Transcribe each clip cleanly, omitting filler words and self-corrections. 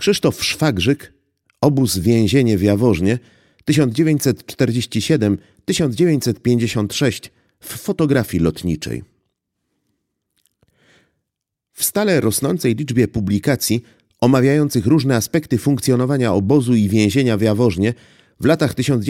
Krzysztof Szwagrzyk, Obóz więzienie w Jaworznie, 1947-1956 w fotografii lotniczej. W stale rosnącej liczbie publikacji omawiających różne aspekty funkcjonowania obozu i więzienia w Jaworznie w latach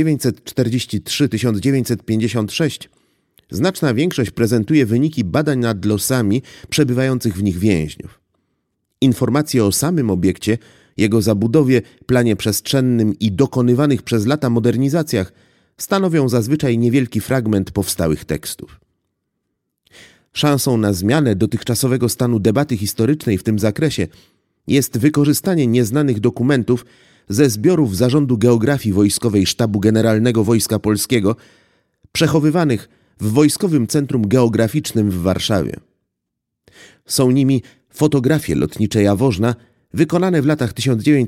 1943-1956 znaczna większość prezentuje wyniki badań nad losami przebywających w nich więźniów. Informacje o samym obiekcie, jego zabudowie, planie przestrzennym i dokonywanych przez lata modernizacjach stanowią zazwyczaj niewielki fragment powstałych tekstów. Szansą na zmianę dotychczasowego stanu debaty historycznej w tym zakresie jest wykorzystanie nieznanych dokumentów ze zbiorów Zarządu Geografii Wojskowej Sztabu Generalnego Wojska Polskiego, przechowywanych w Wojskowym Centrum Geograficznym w Warszawie. Są nimi fotografie lotnicze Jaworzna wykonane w latach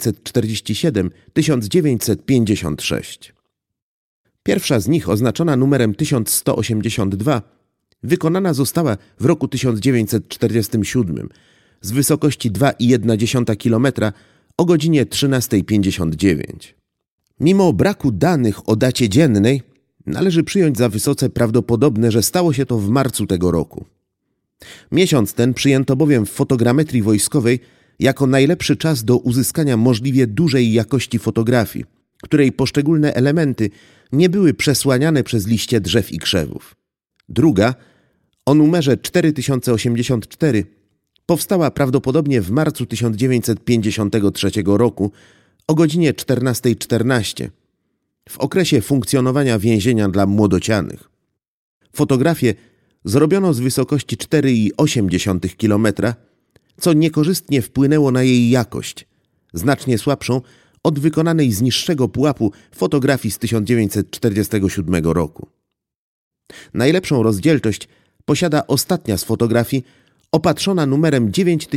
1947-1956. Pierwsza z nich, oznaczona numerem 1182, wykonana została w roku 1947 z wysokości 2,1 km o godzinie 13:59. Mimo braku danych o dacie dziennej, należy przyjąć za wysoce prawdopodobne, że stało się to w marcu tego roku. Miesiąc ten przyjęto bowiem w fotogrametrii wojskowej jako najlepszy czas do uzyskania możliwie dużej jakości fotografii, której poszczególne elementy nie były przesłaniane przez liście drzew i krzewów. Druga, o numerze 4084, powstała prawdopodobnie w marcu 1953 roku o godzinie 14:14, w okresie funkcjonowania więzienia dla młodocianych. Fotografię zrobiono z wysokości 4,8 km, co niekorzystnie wpłynęło na jej jakość, znacznie słabszą od wykonanej z niższego pułapu fotografii z 1947 roku. Najlepszą rozdzielczość posiada ostatnia z fotografii, opatrzona numerem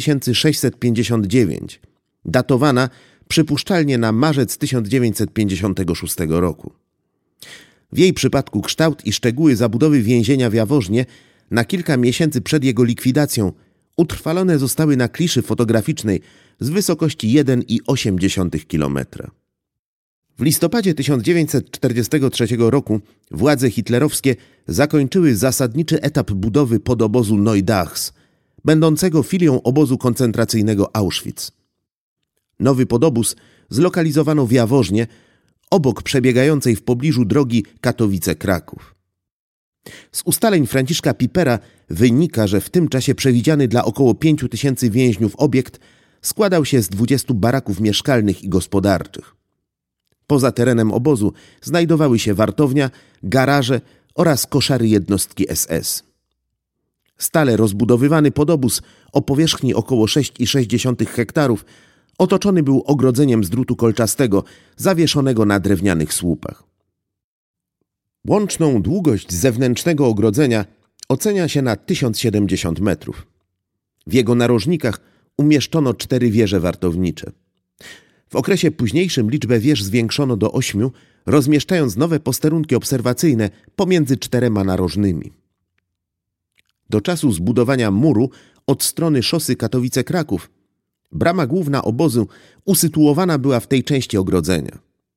9659, datowana przypuszczalnie na marzec 1956 roku. W jej przypadku kształt i szczegóły zabudowy więzienia w Jaworznie na kilka miesięcy przed jego likwidacją utrwalone zostały na kliszy fotograficznej z wysokości 1,8 km. W listopadzie 1943 roku władze hitlerowskie zakończyły zasadniczy etap budowy podobozu Neudachs, będącego filią obozu koncentracyjnego Auschwitz. Nowy podobóz zlokalizowano w Jaworznie, obok przebiegającej w pobliżu drogi Katowice-Kraków. Z ustaleń Franciszka Pipera wynika, że w tym czasie przewidziany dla około 5000 więźniów obiekt składał się z 20 baraków mieszkalnych i gospodarczych. Poza terenem obozu znajdowały się wartownia, garaże oraz koszary jednostki SS. Stale rozbudowywany podobóz o powierzchni około 6,6 hektarów otoczony był ogrodzeniem z drutu kolczastego zawieszonego na drewnianych słupach. Łączną długość zewnętrznego ogrodzenia ocenia się na 1070 metrów. W jego narożnikach umieszczono 4 wieże wartownicze. W okresie późniejszym liczbę wież zwiększono do 8, rozmieszczając nowe posterunki obserwacyjne pomiędzy 4 narożnymi. Do czasu zbudowania muru od strony szosy Katowice-Kraków brama główna obozu usytuowana była w tej części ogrodzenia.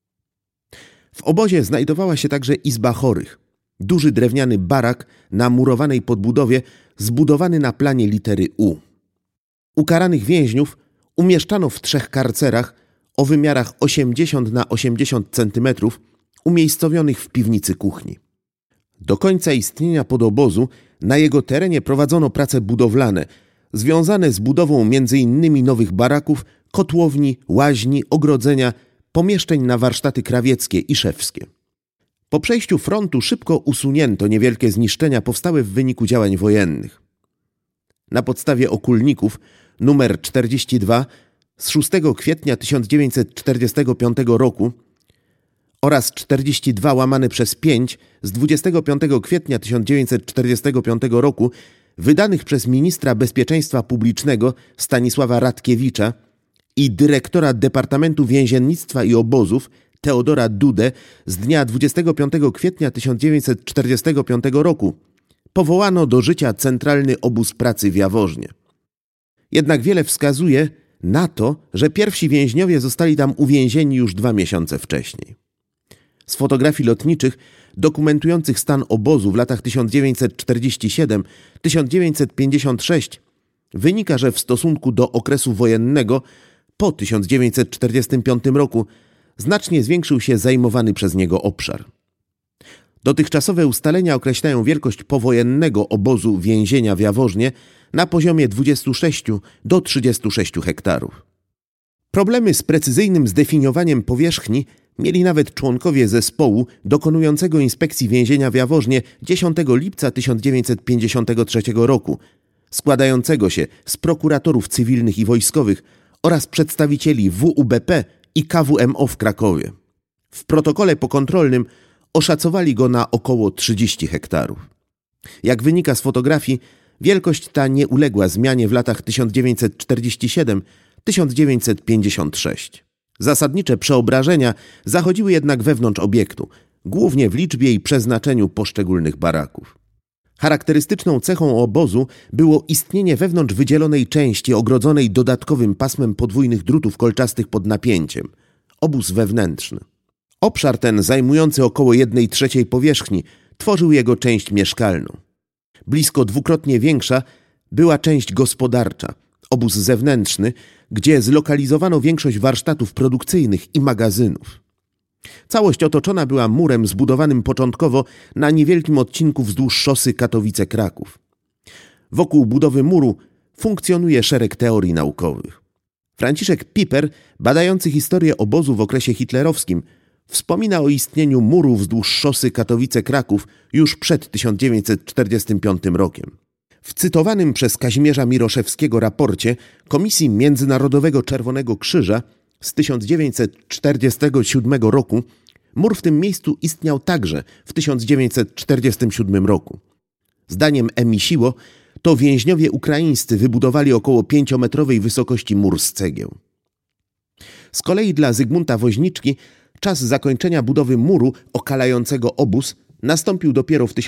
W obozie znajdowała się także izba chorych, duży drewniany barak na murowanej podbudowie zbudowany na planie litery U. Ukaranych więźniów umieszczano w 3 karcerach o wymiarach 80 na 80 cm umiejscowionych w piwnicy kuchni. Do końca istnienia podobozu na jego terenie prowadzono prace budowlane związane z budową m.in. nowych baraków, kotłowni, łaźni, ogrodzenia, pomieszczeń na warsztaty krawieckie i szewskie. Po przejściu frontu szybko usunięto niewielkie zniszczenia powstałe w wyniku działań wojennych. Na podstawie okulników numer 42 z 6 kwietnia 1945 roku oraz 42/5 z 25 kwietnia 1945 roku wydanych przez ministra Bezpieczeństwa Publicznego Stanisława Radkiewicza i dyrektora Departamentu Więziennictwa i Obozów Teodora Dudę z dnia 25 kwietnia 1945 roku powołano do życia Centralny Obóz Pracy w Jaworznie. Jednak wiele wskazuje na to, że pierwsi więźniowie zostali tam uwięzieni już 2 miesiące wcześniej. Z fotografii lotniczych dokumentujących stan obozu w latach 1947-1956 wynika, że w stosunku do okresu wojennego po 1945 roku znacznie zwiększył się zajmowany przez niego obszar. Dotychczasowe ustalenia określają wielkość powojennego obozu więzienia w Jaworznie na poziomie 26 do 36 hektarów. Problemy z precyzyjnym zdefiniowaniem powierzchni mieli nawet członkowie zespołu dokonującego inspekcji więzienia w Jaworznie 10 lipca 1953 roku, składającego się z prokuratorów cywilnych i wojskowych oraz przedstawicieli WUBP i KWMO w Krakowie. W protokole pokontrolnym oszacowali go na około 30 hektarów. Jak wynika z fotografii, wielkość ta nie uległa zmianie w latach 1947-1956. Zasadnicze przeobrażenia zachodziły jednak wewnątrz obiektu, głównie w liczbie i przeznaczeniu poszczególnych baraków. Charakterystyczną cechą obozu było istnienie wewnątrz wydzielonej części ogrodzonej dodatkowym pasmem podwójnych drutów kolczastych pod napięciem – obóz wewnętrzny. Obszar ten, zajmujący około 1/3 powierzchni, tworzył jego część mieszkalną. Blisko dwukrotnie większa była część gospodarcza, obóz zewnętrzny, gdzie zlokalizowano większość warsztatów produkcyjnych i magazynów. Całość otoczona była murem zbudowanym początkowo na niewielkim odcinku wzdłuż szosy Katowice-Kraków. Wokół budowy muru funkcjonuje szereg teorii naukowych. Franciszek Piper, badający historię obozu w okresie hitlerowskim, wspomina o istnieniu muru wzdłuż szosy Katowice-Kraków już przed 1945 rokiem. W cytowanym przez Kazimierza Miroszewskiego raporcie Komisji Międzynarodowego Czerwonego Krzyża z 1947 roku mur w tym miejscu istniał także w 1947 roku. Zdaniem Emisiło to więźniowie ukraińscy wybudowali około 5-metrowej wysokości mur z cegieł. Z kolei dla Zygmunta Woźniczki czas zakończenia budowy muru okalającego obóz nastąpił dopiero w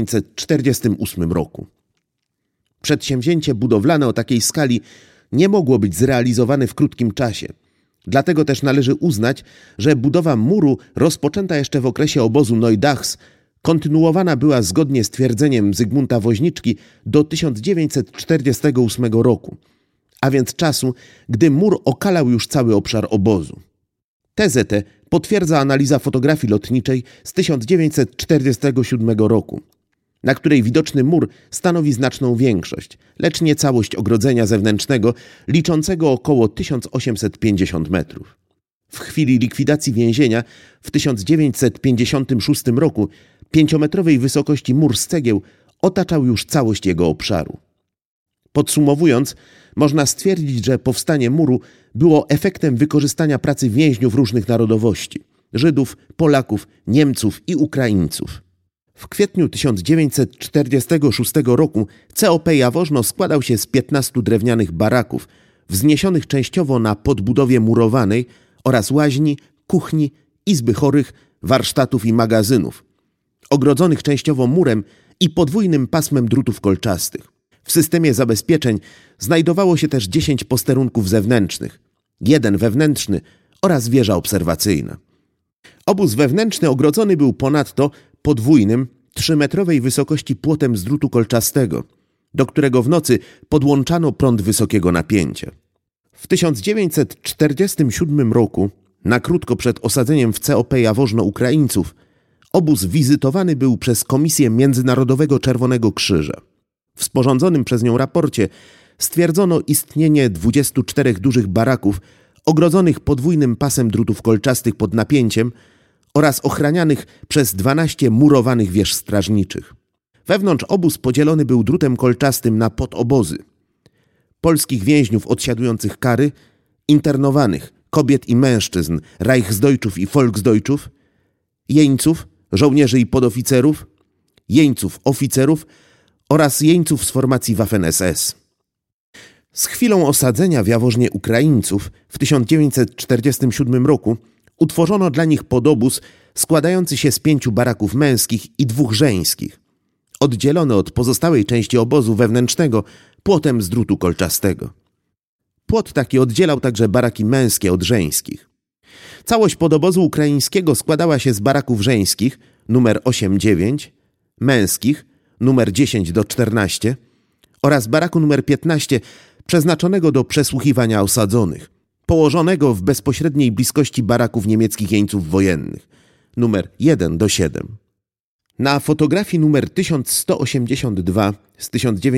1948 roku. Przedsięwzięcie budowlane o takiej skali nie mogło być zrealizowane w krótkim czasie. Dlatego też należy uznać, że budowa muru rozpoczęta jeszcze w okresie obozu Neudachs kontynuowana była zgodnie z twierdzeniem Zygmunta Woźniczki do 1948 roku, a więc czasu, gdy mur okalał już cały obszar obozu. Tezę tę potwierdza analiza fotografii lotniczej z 1947 roku, na której widoczny mur stanowi znaczną większość, lecz nie całość ogrodzenia zewnętrznego liczącego około 1850 metrów. W chwili likwidacji więzienia w 1956 roku 5-metrowej wysokości mur z cegieł otaczał już całość jego obszaru. Podsumowując, można stwierdzić, że powstanie muru było efektem wykorzystania pracy więźniów różnych narodowości – Żydów, Polaków, Niemców i Ukraińców. W kwietniu 1946 roku COP Jaworzno składał się z 15 drewnianych baraków, wzniesionych częściowo na podbudowie murowanej oraz łaźni, kuchni, izby chorych, warsztatów i magazynów, ogrodzonych częściowo murem i podwójnym pasmem drutów kolczastych. W systemie zabezpieczeń znajdowało się też 10 posterunków zewnętrznych, 1 wewnętrzny oraz wieża obserwacyjna. Obóz wewnętrzny ogrodzony był ponadto podwójnym, 3-metrowej wysokości płotem z drutu kolczastego, do którego w nocy podłączano prąd wysokiego napięcia. W 1947 roku, na krótko przed osadzeniem w COP Jaworzno Ukraińców, obóz wizytowany był przez Komisję Międzynarodowego Czerwonego Krzyża. W sporządzonym przez nią raporcie stwierdzono istnienie 24 dużych baraków ogrodzonych podwójnym pasem drutów kolczastych pod napięciem oraz ochranianych przez 12 murowanych wież strażniczych. Wewnątrz obóz podzielony był drutem kolczastym na podobozy. Polskich więźniów odsiadujących kary, internowanych, kobiet i mężczyzn, Reichsdeutschów i Volksdeutschów, jeńców, żołnierzy i podoficerów, jeńców, oficerów oraz jeńców z formacji Waffen-SS. Z chwilą osadzenia w Jaworznie Ukraińców w 1947 roku utworzono dla nich podobóz składający się z 5 baraków męskich i 2 żeńskich, oddzielony od pozostałej części obozu wewnętrznego płotem z drutu kolczastego. Płot taki oddzielał także baraki męskie od żeńskich. Całość podobozu ukraińskiego składała się z baraków żeńskich numer 8-9, męskich numer 10-14 oraz baraku numer 15 przeznaczonego do przesłuchiwania osadzonych, położonego w bezpośredniej bliskości baraków niemieckich jeńców wojennych numer 1-7. Na fotografii numer 1182 z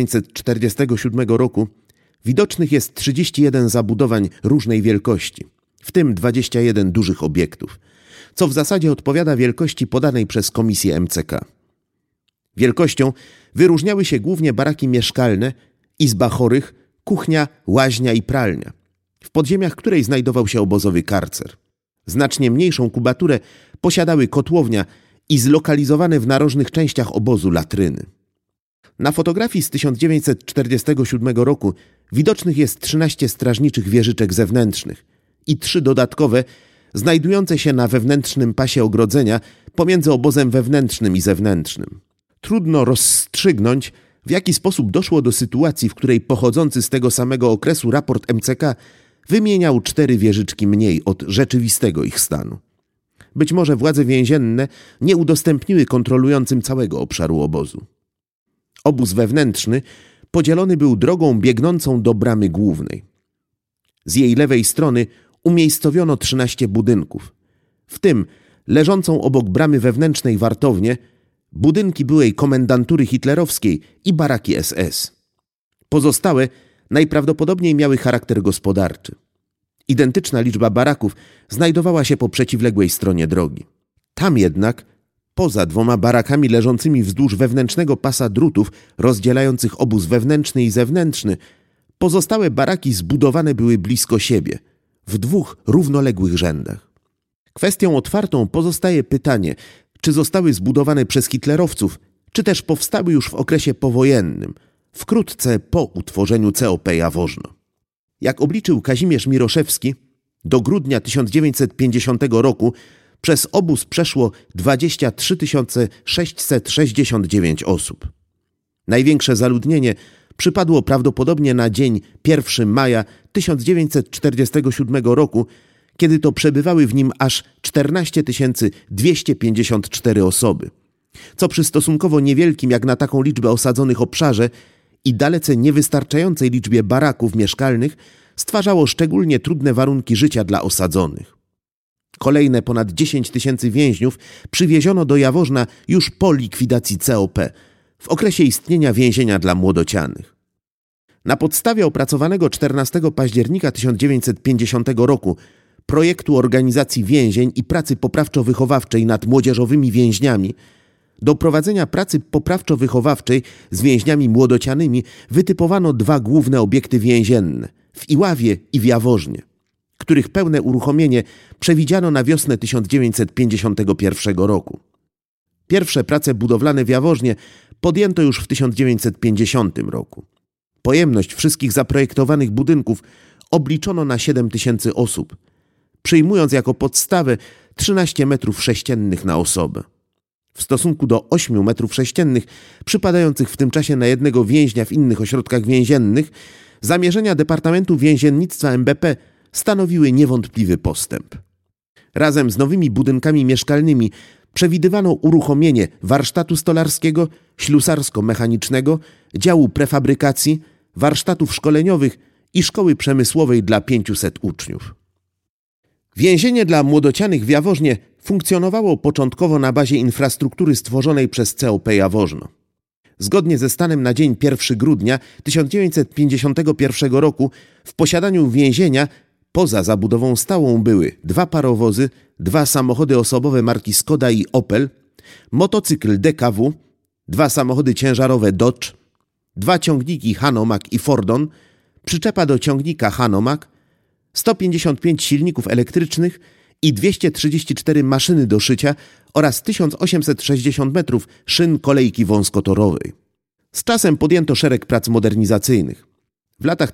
1947 roku widocznych jest 31 zabudowań różnej wielkości, w tym 21 dużych obiektów, co w zasadzie odpowiada wielkości podanej przez komisję MCK. Wielkością wyróżniały się głównie baraki mieszkalne, izba chorych, kuchnia, łaźnia i pralnia, w podziemiach której znajdował się obozowy karcer. Znacznie mniejszą kubaturę posiadały kotłownia i zlokalizowane w narożnych częściach obozu latryny. Na fotografii z 1947 roku widocznych jest 13 strażniczych wieżyczek zewnętrznych i 3 dodatkowe znajdujące się na wewnętrznym pasie ogrodzenia pomiędzy obozem wewnętrznym i zewnętrznym. Trudno rozstrzygnąć, w jaki sposób doszło do sytuacji, w której pochodzący z tego samego okresu raport MCK wymieniał 4 wieżyczki mniej od rzeczywistego ich stanu. Być może władze więzienne nie udostępniły kontrolującym całego obszaru obozu. Obóz wewnętrzny podzielony był drogą biegnącą do bramy głównej. Z jej lewej strony umiejscowiono 13 budynków, w tym leżącą obok bramy wewnętrznej wartownię, budynki byłej komendantury hitlerowskiej i baraki SS. Pozostałe najprawdopodobniej miały charakter gospodarczy. Identyczna liczba baraków znajdowała się po przeciwległej stronie drogi. Tam jednak, poza 2 barakami leżącymi wzdłuż wewnętrznego pasa drutów rozdzielających obóz wewnętrzny i zewnętrzny, pozostałe baraki zbudowane były blisko siebie, w 2 równoległych rzędach. Kwestią otwartą pozostaje pytanie, czy zostały zbudowane przez hitlerowców, czy też powstały już w okresie powojennym, wkrótce po utworzeniu COP Jaworzno. Jak obliczył Kazimierz Miroszewski, do grudnia 1950 roku przez obóz przeszło 23 669 osób. Największe zaludnienie przypadło prawdopodobnie na dzień 1 maja 1947 roku, kiedy to przebywały w nim aż 14 254 osoby, co przy stosunkowo niewielkim jak na taką liczbę osadzonych obszarze i dalece niewystarczającej liczbie baraków mieszkalnych stwarzało szczególnie trudne warunki życia dla osadzonych. Kolejne ponad 10 000 więźniów przywieziono do Jaworzna już po likwidacji COP, w okresie istnienia więzienia dla młodocianych. Na podstawie opracowanego 14 października 1950 roku projektu organizacji więzień i pracy poprawczo-wychowawczej nad młodzieżowymi więźniami do prowadzenia pracy poprawczo-wychowawczej z więźniami młodocianymi wytypowano 2 główne obiekty więzienne w Iławie i w Jaworznie, których pełne uruchomienie przewidziano na wiosnę 1951 roku. Pierwsze prace budowlane w Jaworznie podjęto już w 1950 roku. Pojemność wszystkich zaprojektowanych budynków obliczono na 7 000 osób, przyjmując jako podstawę 13 metrów sześciennych na osobę. W stosunku do 8 metrów sześciennych przypadających w tym czasie na jednego więźnia w innych ośrodkach więziennych, zamierzenia Departamentu Więziennictwa MBP stanowiły niewątpliwy postęp. Razem z nowymi budynkami mieszkalnymi przewidywano uruchomienie warsztatu stolarskiego, ślusarsko-mechanicznego, działu prefabrykacji, warsztatów szkoleniowych i szkoły przemysłowej dla 500 uczniów. Więzienie dla młodocianych w Jaworznie funkcjonowało początkowo na bazie infrastruktury stworzonej przez COP Jaworzno. Zgodnie ze stanem na dzień 1 grudnia 1951 roku w posiadaniu więzienia poza zabudową stałą były 2 parowozy, 2 samochody osobowe marki Skoda i Opel, motocykl DKW, 2 samochody ciężarowe Dodge, 2 ciągniki Hanomag i Fordon, przyczepa do ciągnika Hanomag, 155 silników elektrycznych i 234 maszyny do szycia oraz 1860 metrów szyn kolejki wąskotorowej. Z czasem podjęto szereg prac modernizacyjnych. W latach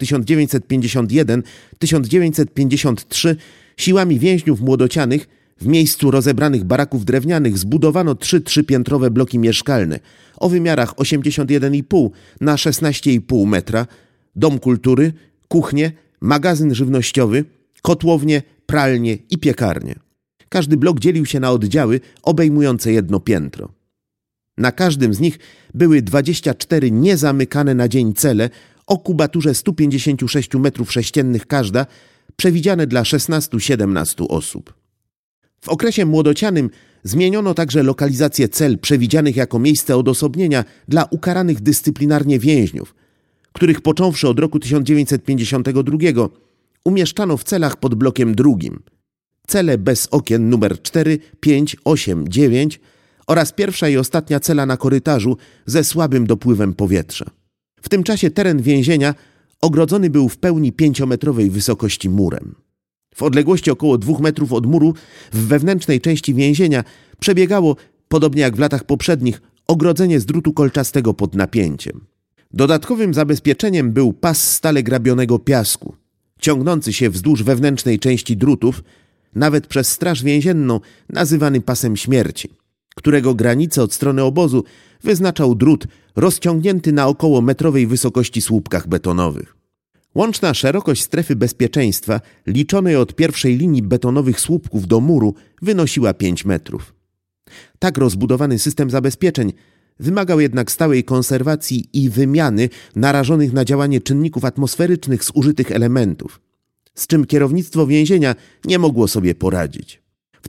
1951-1953 siłami więźniów młodocianych w miejscu rozebranych baraków drewnianych zbudowano 3 trzypiętrowe bloki mieszkalne o wymiarach 81,5 na 16,5 metra, dom kultury, kuchnię, magazyn żywnościowy, kotłownię, pralnię i piekarnię. Każdy blok dzielił się na oddziały obejmujące jedno piętro. Na każdym z nich były 24 niezamykane na dzień cele o kubaturze 156 m3 każda, przewidziane dla 16-17 osób. W okresie młodocianym zmieniono także lokalizację cel przewidzianych jako miejsce odosobnienia dla ukaranych dyscyplinarnie więźniów, których począwszy od roku 1952 umieszczano w celach pod blokiem drugim. Cele bez okien numer 4, 5, 8, 9 oraz pierwsza i ostatnia cela na korytarzu ze słabym dopływem powietrza. W tym czasie teren więzienia ogrodzony był w pełni 5-metrowej wysokości murem. W odległości około 2 metrów od muru w wewnętrznej części więzienia przebiegało, podobnie jak w latach poprzednich, ogrodzenie z drutu kolczastego pod napięciem. Dodatkowym zabezpieczeniem był pas stale grabionego piasku, ciągnący się wzdłuż wewnętrznej części drutów, nawet przez straż więzienną nazywany pasem śmierci, którego granice od strony obozu wyznaczał drut rozciągnięty na około metrowej wysokości słupkach betonowych. Łączna szerokość strefy bezpieczeństwa, liczonej od pierwszej linii betonowych słupków do muru, wynosiła 5 metrów. Tak rozbudowany system zabezpieczeń wymagał jednak stałej konserwacji i wymiany narażonych na działanie czynników atmosferycznych zużytych elementów, z czym kierownictwo więzienia nie mogło sobie poradzić. W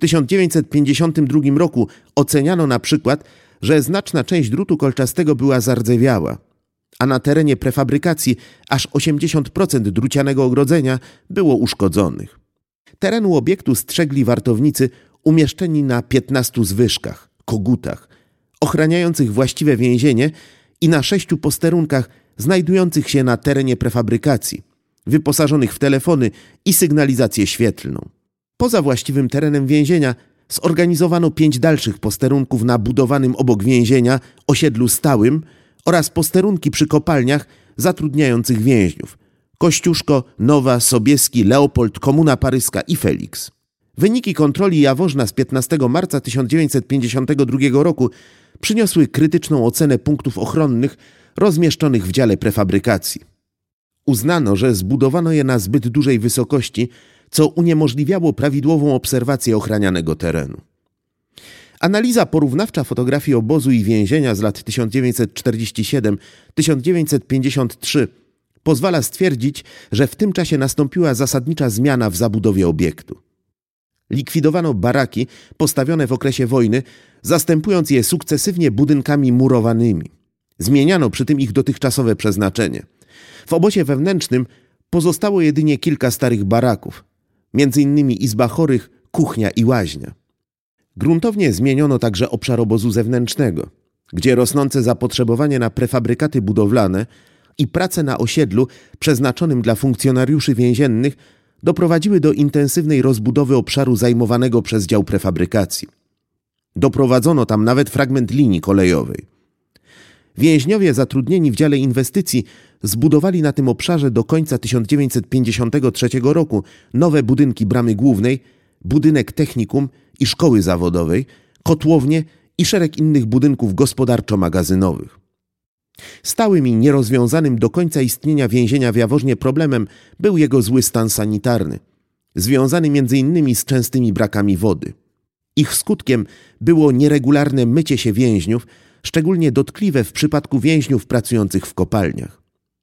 1952 roku oceniano na przykład, że znaczna część drutu kolczastego była zardzewiała, a na terenie prefabrykacji aż 80% drucianego ogrodzenia było uszkodzonych. Terenu obiektu strzegli wartownicy umieszczeni na 15 zwyżkach, kogutach, ochraniających właściwe więzienie i na 6 posterunkach znajdujących się na terenie prefabrykacji, wyposażonych w telefony i sygnalizację świetlną. Poza właściwym terenem więzienia zorganizowano 5 dalszych posterunków na budowanym obok więzienia osiedlu stałym oraz posterunki przy kopalniach zatrudniających więźniów: Kościuszko, Nowa, Sobieski, Leopold, Komuna Paryska i Felix. Wyniki kontroli Jaworzna z 15 marca 1952 roku przyniosły krytyczną ocenę punktów ochronnych rozmieszczonych w dziale prefabrykacji. Uznano, że zbudowano je na zbyt dużej wysokości, co uniemożliwiało prawidłową obserwację ochranianego terenu. Analiza porównawcza fotografii obozu i więzienia z lat 1947-1953 pozwala stwierdzić, że w tym czasie nastąpiła zasadnicza zmiana w zabudowie obiektu. Likwidowano baraki postawione w okresie wojny, zastępując je sukcesywnie budynkami murowanymi. Zmieniano przy tym ich dotychczasowe przeznaczenie. W obozie wewnętrznym pozostało jedynie kilka starych baraków, m.in. izba chorych, kuchnia i łaźnia. Gruntownie zmieniono także obszar obozu zewnętrznego, gdzie rosnące zapotrzebowanie na prefabrykaty budowlane i prace na osiedlu przeznaczonym dla funkcjonariuszy więziennych doprowadziły do intensywnej rozbudowy obszaru zajmowanego przez dział prefabrykacji. Doprowadzono tam nawet fragment linii kolejowej. Więźniowie zatrudnieni w dziale inwestycji zbudowali na tym obszarze do końca 1953 roku nowe budynki bramy głównej, budynek technikum i szkoły zawodowej, kotłownię i szereg innych budynków gospodarczo-magazynowych. Stałym i nierozwiązanym do końca istnienia więzienia w Jaworznie problemem był jego zły stan sanitarny, związany m.in. z częstymi brakami wody. Ich skutkiem było nieregularne mycie się więźniów, szczególnie dotkliwe w przypadku więźniów pracujących w kopalniach.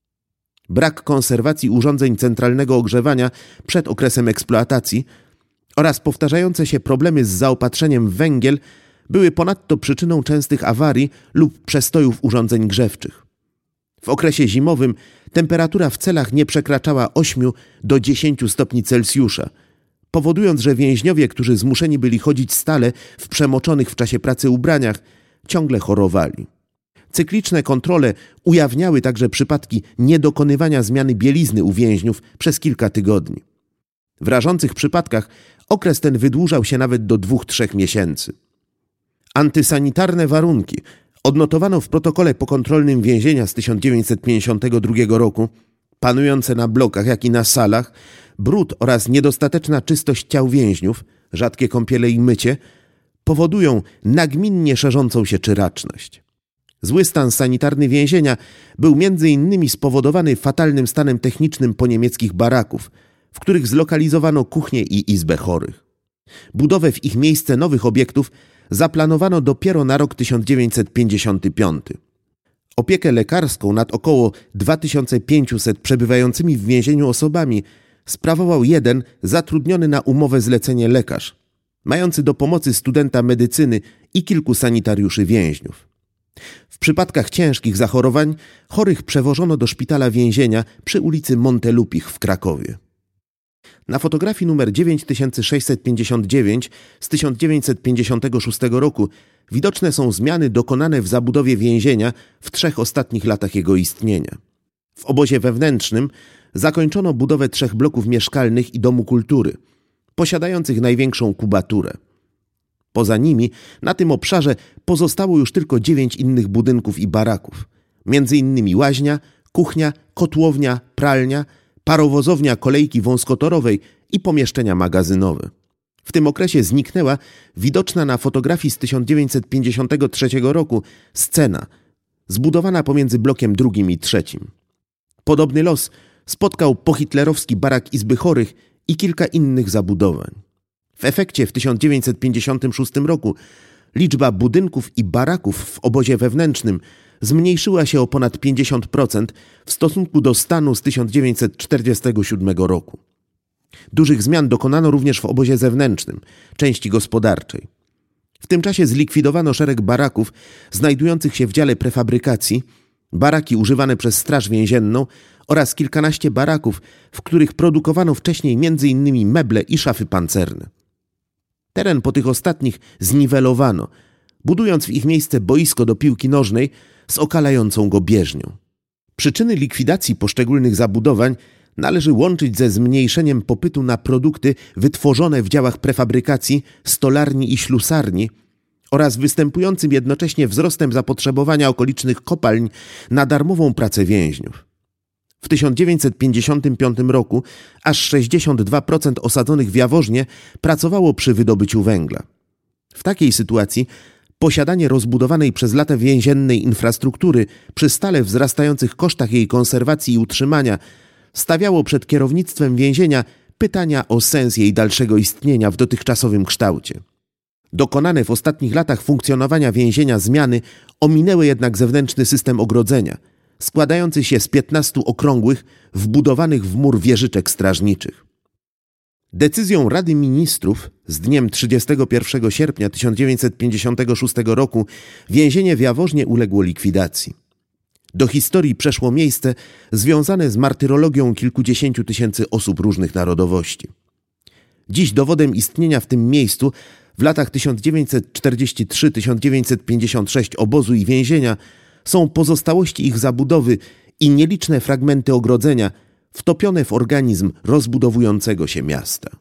Brak konserwacji urządzeń centralnego ogrzewania przed okresem eksploatacji oraz powtarzające się problemy z zaopatrzeniem w węgiel były ponadto przyczyną częstych awarii lub przestojów urządzeń grzewczych. W okresie zimowym temperatura w celach nie przekraczała 8 do 10 stopni Celsjusza, powodując, że więźniowie, którzy zmuszeni byli chodzić stale w przemoczonych w czasie pracy ubraniach, ciągle chorowali. Cykliczne kontrole ujawniały także przypadki niedokonywania zmiany bielizny u więźniów przez kilka tygodni. W rażących przypadkach okres ten wydłużał się nawet do 2-3 miesięcy. Antysanitarne warunki odnotowano w protokole pokontrolnym więzienia z 1952 roku, panujące na blokach, jak i na salach, brud oraz niedostateczna czystość ciał więźniów, rzadkie kąpiele i mycie, powodują nagminnie szerzącą się czyraczność. Zły stan sanitarny więzienia był m.in. spowodowany fatalnym stanem technicznym poniemieckich baraków, w których zlokalizowano kuchnię i izbę chorych. Budowę w ich miejsce nowych obiektów zaplanowano dopiero na rok 1955. Opiekę lekarską nad około 2500 przebywającymi w więzieniu osobami sprawował jeden zatrudniony na umowę zlecenie lekarz, mający do pomocy studenta medycyny i kilku sanitariuszy więźniów. W przypadkach ciężkich zachorowań chorych przewożono do szpitala więzienia przy ulicy Montelupich w Krakowie. Na fotografii numer 9659 z 1956 roku widoczne są zmiany dokonane w zabudowie więzienia w 3 ostatnich latach jego istnienia. W obozie wewnętrznym zakończono budowę 3 bloków mieszkalnych i domu kultury, posiadających największą kubaturę. Poza nimi na tym obszarze pozostało już tylko 9 innych budynków i baraków, m.in. łaźnia, kuchnia, kotłownia, pralnia, parowozownia kolejki wąskotorowej i pomieszczenia magazynowe. W tym okresie zniknęła widoczna na fotografii z 1953 roku scena zbudowana pomiędzy blokiem 2 i 3. Podobny los spotkał pohitlerowski barak izby chorych i kilka innych zabudowań. W efekcie w 1956 roku liczba budynków i baraków w obozie wewnętrznym zmniejszyła się o ponad 50% w stosunku do stanu z 1947 roku. Dużych zmian dokonano również w obozie zewnętrznym, części gospodarczej. W tym czasie zlikwidowano szereg baraków znajdujących się w dziale prefabrykacji, baraki używane przez Straż Więzienną oraz kilkanaście baraków, w których produkowano wcześniej m.in. meble i szafy pancerne. Teren po tych ostatnich zniwelowano, budując w ich miejsce boisko do piłki nożnej z okalającą go bieżnią. Przyczyny likwidacji poszczególnych zabudowań należy łączyć ze zmniejszeniem popytu na produkty wytworzone w działach prefabrykacji, stolarni i ślusarni oraz występującym jednocześnie wzrostem zapotrzebowania okolicznych kopalń na darmową pracę więźniów. W 1955 roku aż 62% osadzonych w Jaworznie pracowało przy wydobyciu węgla. W takiej sytuacji posiadanie rozbudowanej przez lata więziennej infrastruktury przy stale wzrastających kosztach jej konserwacji i utrzymania stawiało przed kierownictwem więzienia pytania o sens jej dalszego istnienia w dotychczasowym kształcie. Dokonane w ostatnich latach funkcjonowania więzienia zmiany ominęły jednak zewnętrzny system ogrodzenia, składający się z 15 okrągłych, wbudowanych w mur wieżyczek strażniczych. Decyzją Rady Ministrów z dniem 31 sierpnia 1956 roku więzienie w Jaworznie uległo likwidacji. Do historii przeszło miejsce związane z martyrologią kilkudziesięciu tysięcy osób różnych narodowości. Dziś dowodem istnienia w tym miejscu w latach 1943-1956 obozu i więzienia są pozostałości ich zabudowy i nieliczne fragmenty ogrodzenia wtopione w organizm rozbudowującego się miasta.